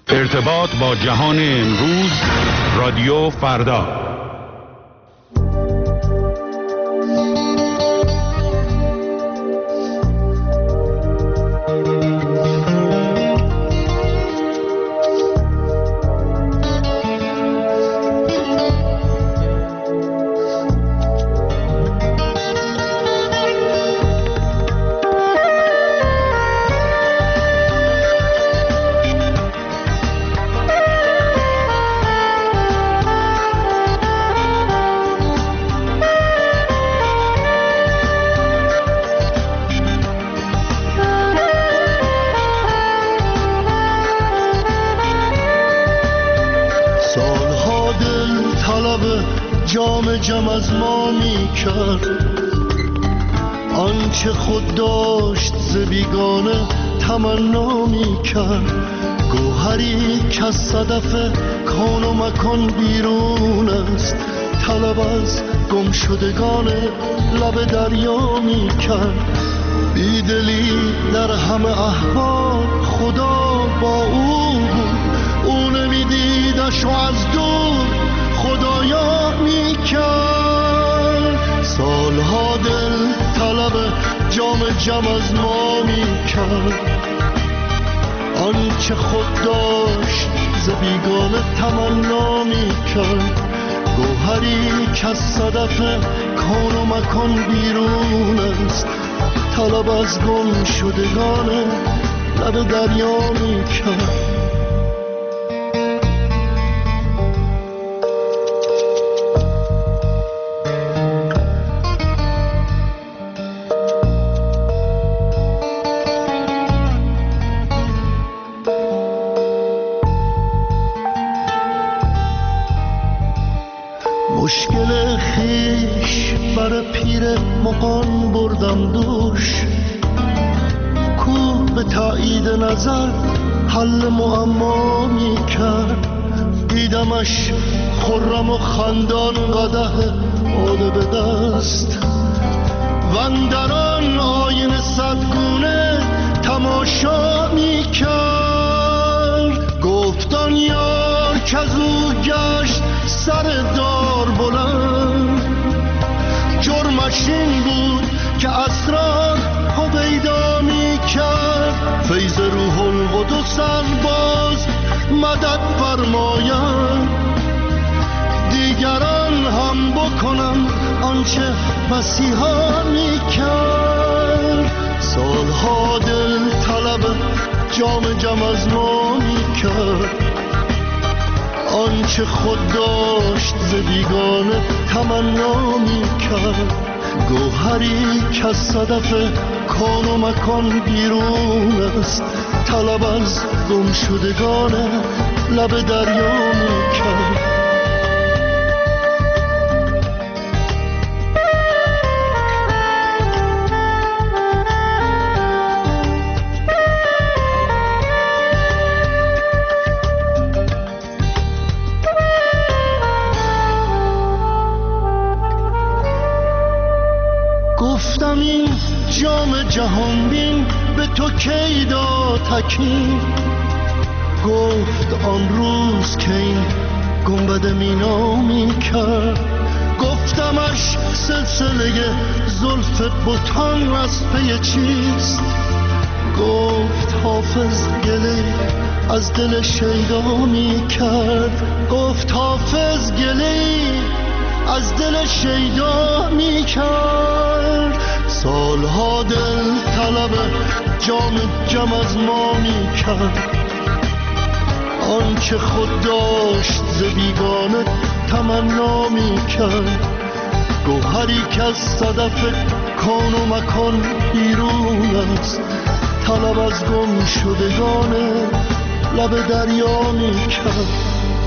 ارتباط با جهان امروز، رادیو فردا. جام از ما می کرد آنچه خود داشت ز بیگانه تمنا می کرد. گوهری که از صدف کان و مکان بیرون است، طلب از گم شدگان لب دریا می کرد. بیدلی در همه احوال خدا با او بود، او نمیدیدش و از دور خدایا می کرد. سالها دل طلب جام جم از ما می کرد آنچه خود داشت ز بیگانه تمنا می کرد. گوهری که از صدف کان و مکان بیرون است، طلب از گم شدگان لب دریا می کرد. مشکل خیش بر پیر مغان بردم دوش، کو به تایید نظر حل معما می کرد. دیدمش خرم و خندان قدح باده به دست، و اندران آینه صدگونه تماشا می کرد. گفتان یار که از او گشت سر دار بلند، جرمش این بود که اسرار هویدا می کرد. فیض روح القدس از باز مدد فرماید، دیگران هم بکنم آنچه مسیحا می کرد. سالها دل طلب جام جم از ما می کرد آنچه خود داشت ز بیگانه تمنا می کرد. گوهری که از صدف کان و مکان بیرون است، طلب از گم شدگان لب دریا می کرد. گفتم این جام جهان بین به تو کی داد تکین، گفت آن روز که این گنبد مینا می کرد. گفتمش سلسله زلف بتان از پی چیست، گفت حافظ گله از دل شیدا می کرد. گفت حافظ گله از دل شیدا می کرد. سالها دل طلب جام جم از ما می کرد آنچه خود داشت ز بیگانه تمنا می کرد. گوهری که از صدف کان و مکان بیرون است، طلب از گم شدگان لب دریا می کرد.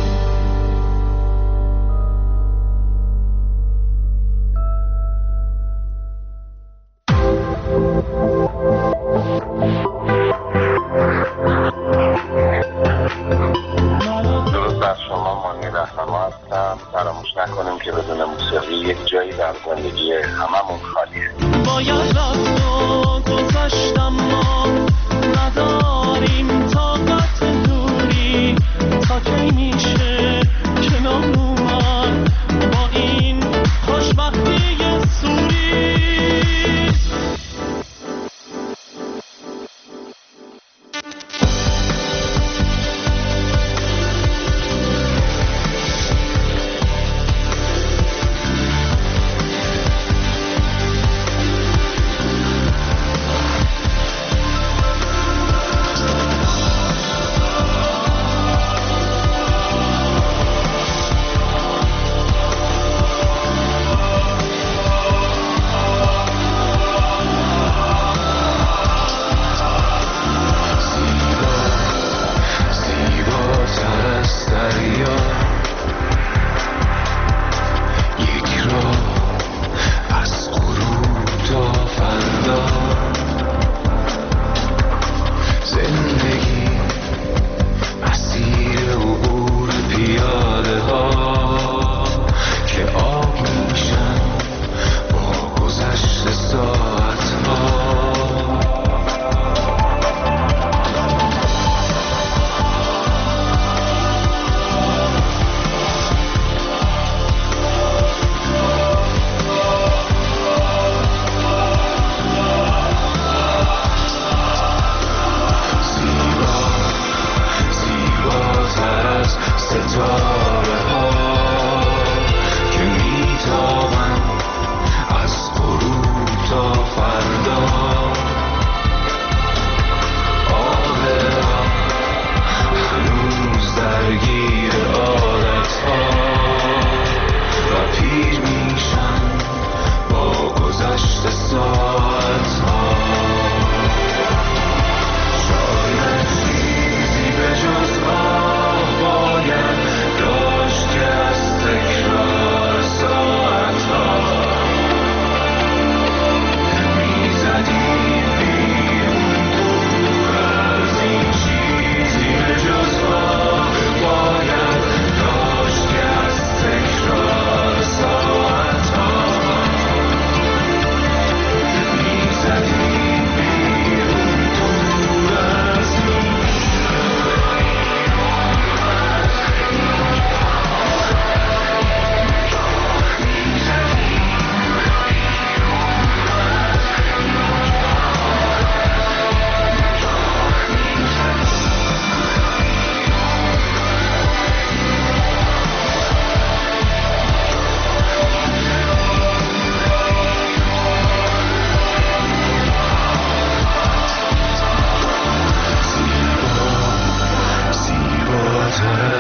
فراموش نکنیم که بدون موسیقی یک جایی در زندگی هممون خالیه. باید رفت و گذشتم، ما نداریم طاقت دوری،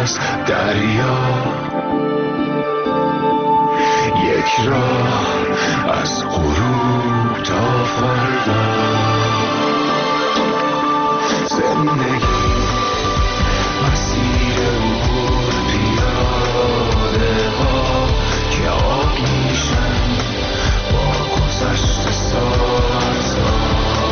از دریا، یک راه از غروب تا فردا. زندگی مسیر عبور پیاده ها که آب میشن با گذشت ساعت ها.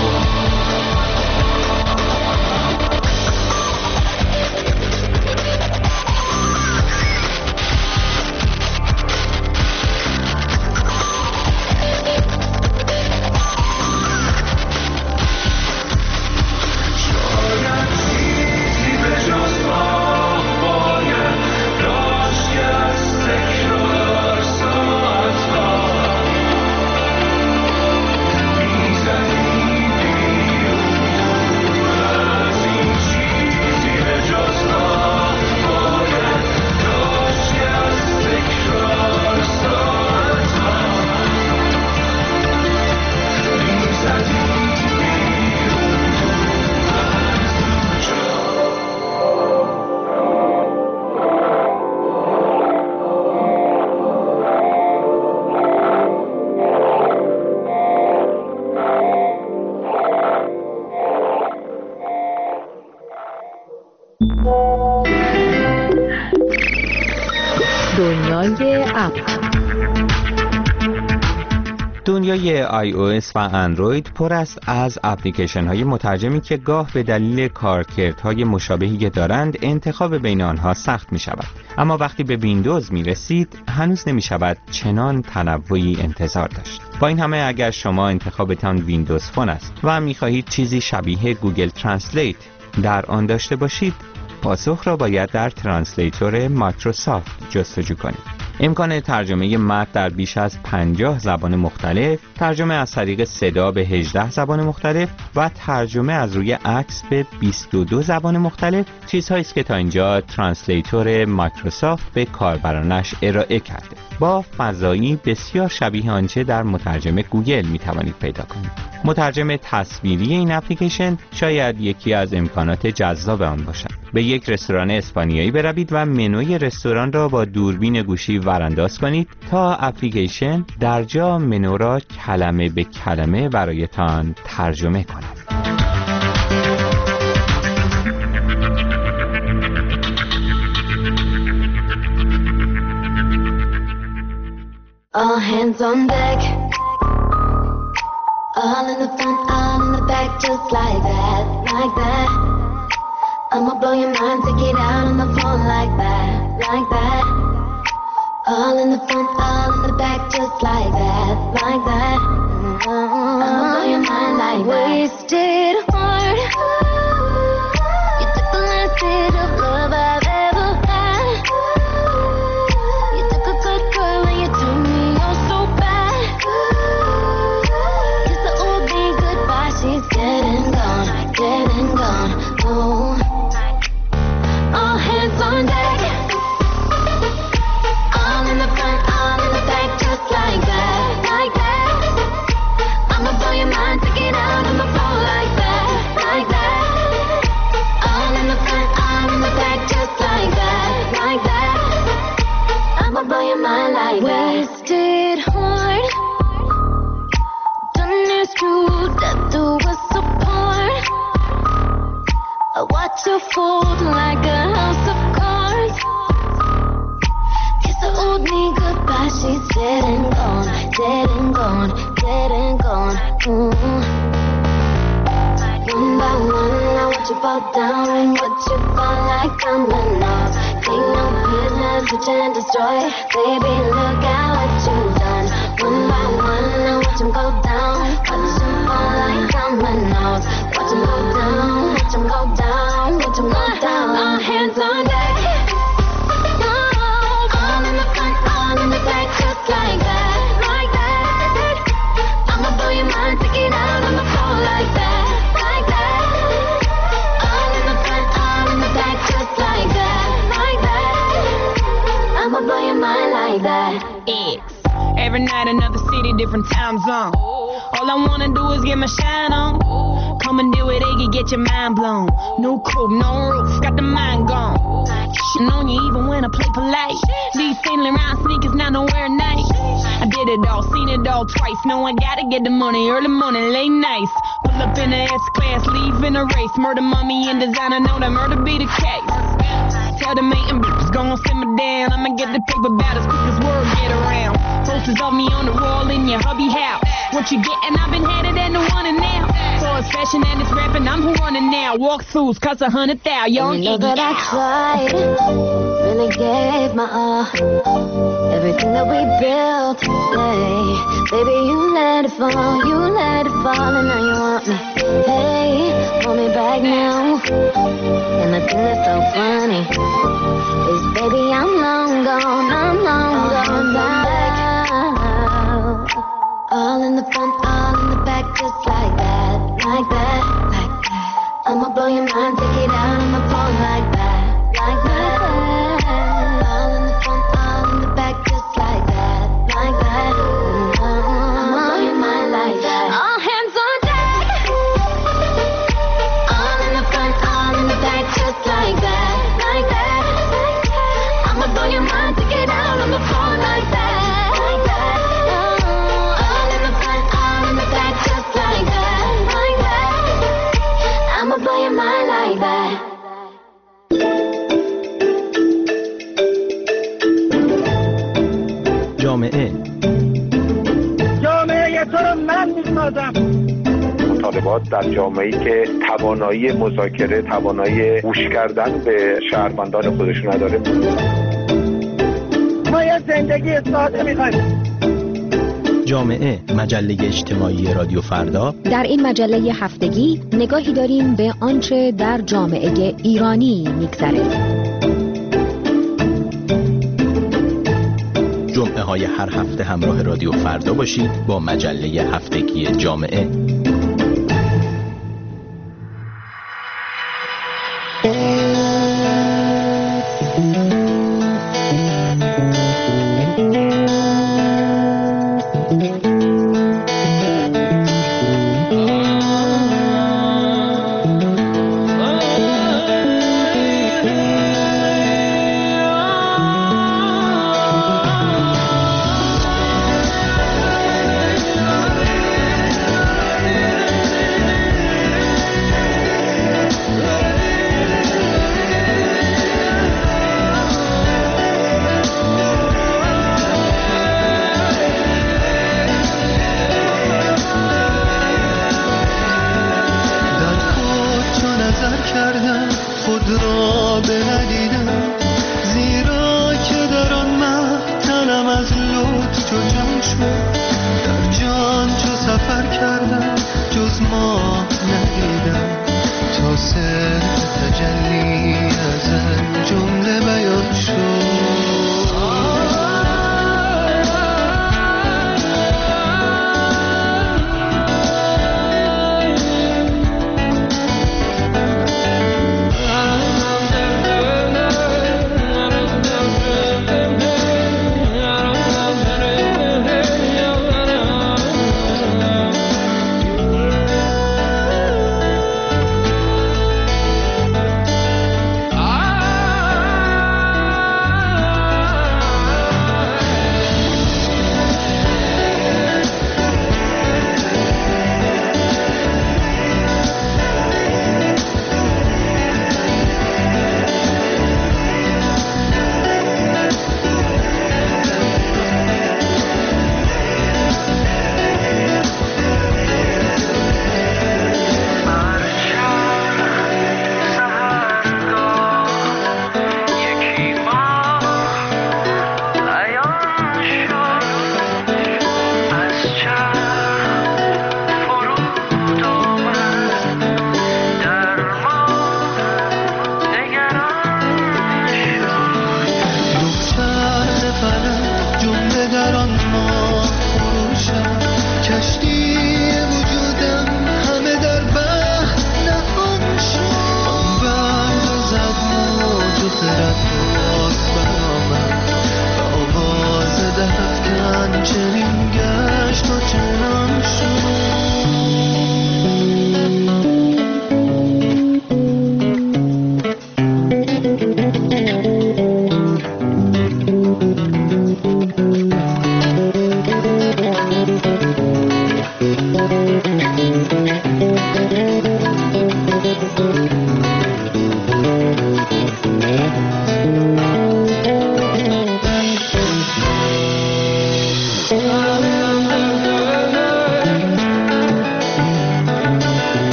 دنیای اپ، دنیای iOS و اندروید پر است از اپلیکیشن های مترجمی که گاه به دلیل کارکردهای مشابهی که دارند انتخاب بین آنها سخت می شود. اما وقتی به ویندوز می رسید هنوز نمی شود چنان تنوعی انتظار داشت. با این همه اگر شما انتخابتان ویندوز فون است و می خواهید چیزی شبیه گوگل ترنسلیت در آن داشته باشید، پاسخ را باید در ترنسلیتور مایکروسافت جستجو کنید. امکان ترجمه متن در بیش از 50 زبان مختلف، ترجمه از طریق صدا به 18 زبان مختلف و ترجمه از روی عکس به 22 زبان مختلف چیزهایی است که تا اینجا ترنسلیتور مایکروسافت به کاربرانش ارائه کرده. با فضایی بسیار شبیه آنچه در مترجم گوگل می توانید پیدا کنید. مترجم تصویری این اپلیکیشن شاید یکی از امکانات جذاب آن باشد. به یک رستوران اسپانیایی بروید و منوی رستوران را با دوربین گوشی ورانداز کنید تا اپلیکیشن در جا منو را کلمه به کلمه برایتان ترجمه کند. All hands on deck, all in the front, all in the back, just like that, like that. I'ma blow your mind, take it out on the floor like that, like that. All in the front, all in the back, just like that, like that. I'ma blow your mind like that. Wasted heart, you took the last bit of love I've ever had. You took a good girl and you turned me on so bad. Kiss the old me goodbye, she's dead and gone, dead and gone. Oh, all hands on deck, all in the front, all in the back, just like that, like that. I'ma blow your mind, take it out on the floor like that, like that. All in the front, all in the back, just like that, like that. I'ma blow your mind like that. Wasted heart, done this to death do us apart. I watch you fold like a house of cards. Kiss the old me goodbye, she's dead and gone, dead and gone, dead and gone. One by one, I watch you fall down and watch you fall like dominoes. Ain't no business to and destroy, baby, look at what you've done. One by one, I watch them go down, watch them fall like dominoes. Watch them go down, watch them go down, watch them go down. All hands on deck, all in the front, all in the back, just like that, like that. I'ma blow your mind, take it out on the floor like that, like that. All in the front, all in the back, just like that, like that. I'ma blow your mind like that. Every night another city, different time zone. All I wanna do is get my shine on. Come and deal with Iggy, get your mind blown. No coupe, no roof, got the mind gone. shitting on you even when I play polite. These sailing around sneakers, not nowhere nice. I did it all, seen it all twice. No, I gotta get the money, early morning, late nights. Pull up in the S-Class, leave in a race. Murder, mommy, and designer, know that murder be the case. Tell the mating bitches, gon' simmer down. I'ma get the paper about as quick as word get around. Posters of me on the wall in your hubby house. What you gettin'? I've been headed and the one and now. So it's fashion and it's rapping, I'm who running now. Walkthroughs cost 100,000, young you know that I tried, really gave my all. Everything that we built, hey, baby, you let it fall, and now you want me. Hey, want me back now. And the thing that's so funny is, baby, I'm long gone now. All in the front, all in the back, just like that. I'ma blow your mind, take it out on the phone like that. All in the front, all in the back, just like that. I'ma blow your mind like that. All hands on deck. All in the front, all in the back, just like that. I'ma blow your mind, take it out on the phone like that. Blow your mind like that. جامعه تو رو من میسازم. مطالبات در جامعه‌ای که توانایی مذاکره، توانایی گوش کردن به شهروندان خودش نداره. ما یه زندگی ساده می‌خوایم. جامعه، مجله اجتماعی رادیو فردا. در این مجله هفتگی نگاهی داریم به آنچه در جامعه ایرانی می‌گذره. جمعه های هر هفته همراه رادیو فردا باشید با مجله هفتگی جامعه.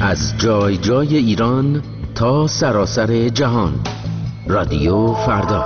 از جای جای ایران تا سراسر جهان. رادیو فردا.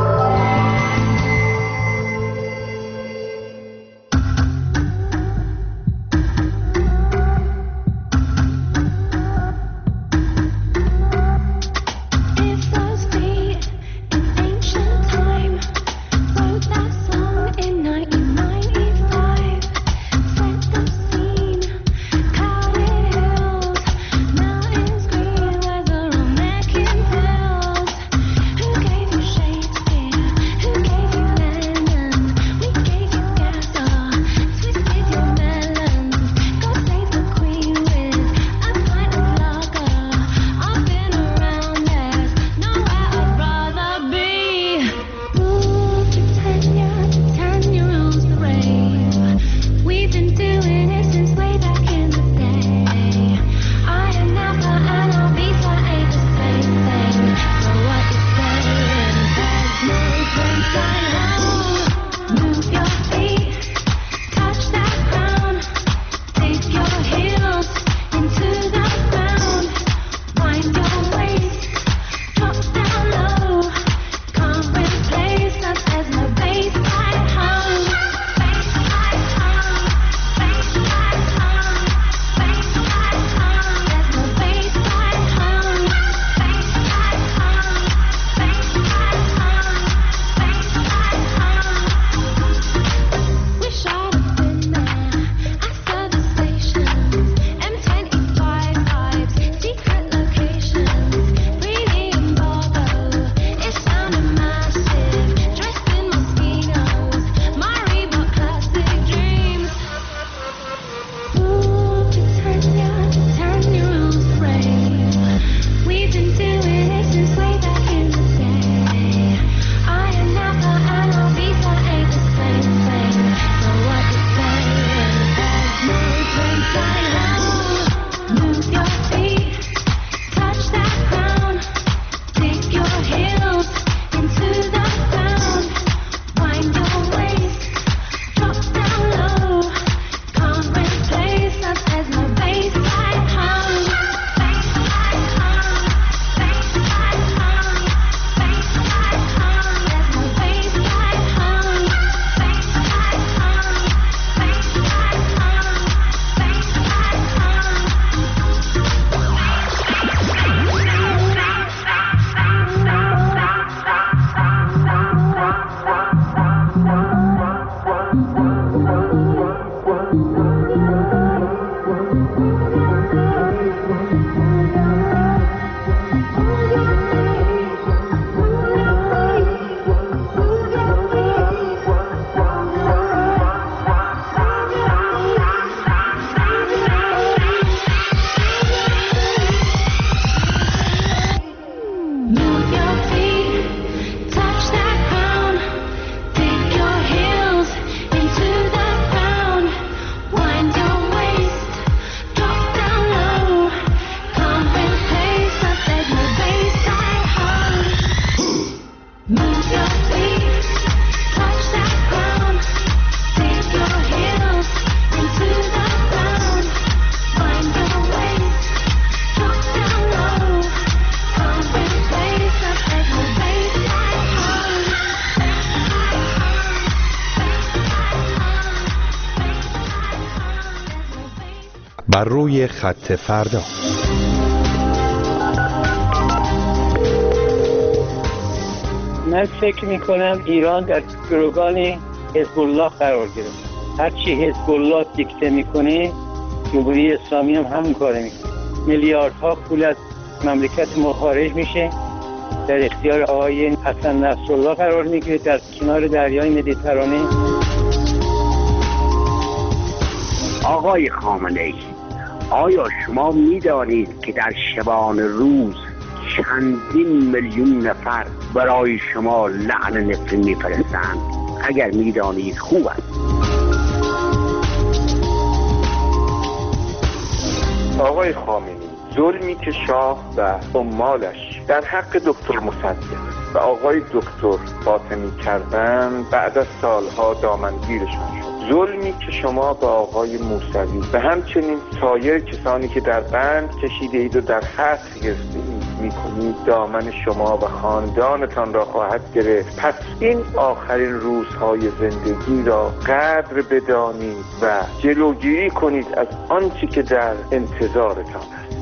بر روی خط فردا. من فکر میکنم ایران در گروگان حزب الله قرار گرفت. هرچی حزب الله دیکته میکنه جمهوری اسلامی هم همون کاره میکنه. میلیاردها پول از مملکت ما خارج میشه، در اختیار آقای حسن نصرالله قرار میگیره در کنار دریای مدیترانه. آقای خامنه‌ای، آیا شما می‌دانید که در شبان روز چندین میلیون نفر برای شما لعن نفرین می‌فرستند؟ اگر می‌دانید خوب است. آقای خامنه‌ای، ظلمی که شاه و عمالش در حق دکتر مصدق و آقای دکتر باطنی کردن بعد از سالها دامنگیرشان شد. ظلمی که شما به آقای موسوی و همچنین سایر کسانی که در بند کشیده اید و در حبس گرفته اید میکنید دامن شما و خاندانتان را خواهد گرفت. پس این آخرین روزهای زندگی را قدر بدانید و جلوگیری کنید از آنچه که در انتظارتان است.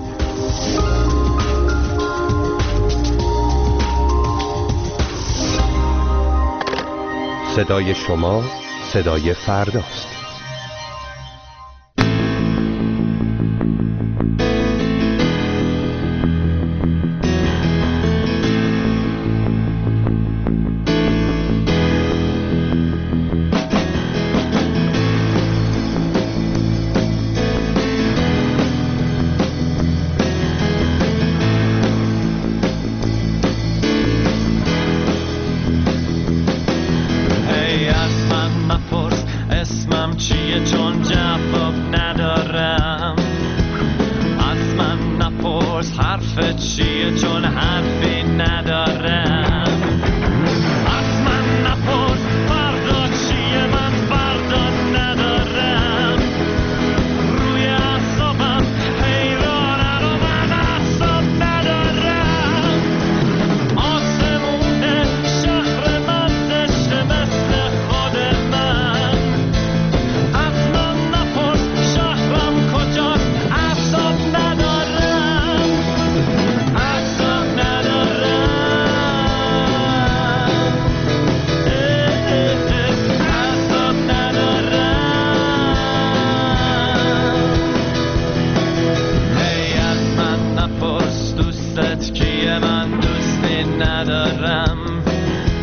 صدای شما صدای فرداست.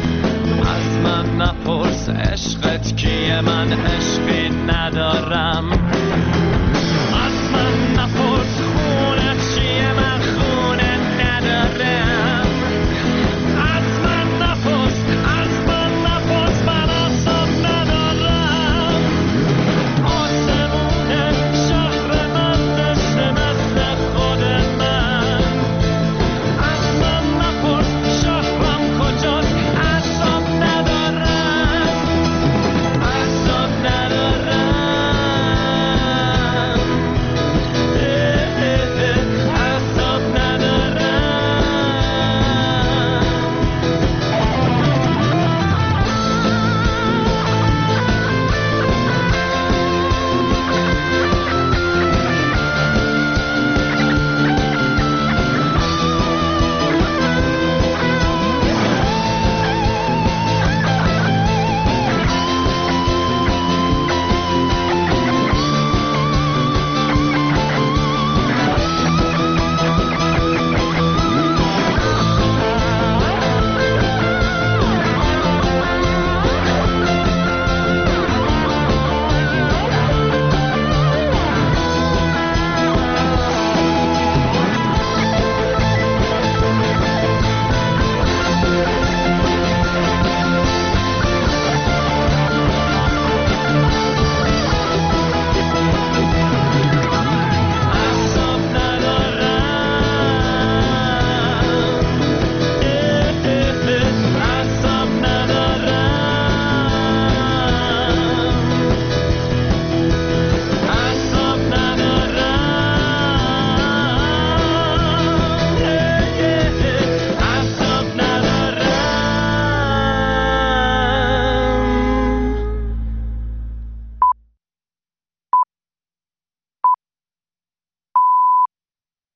عشقت کیه من عشقی ندارم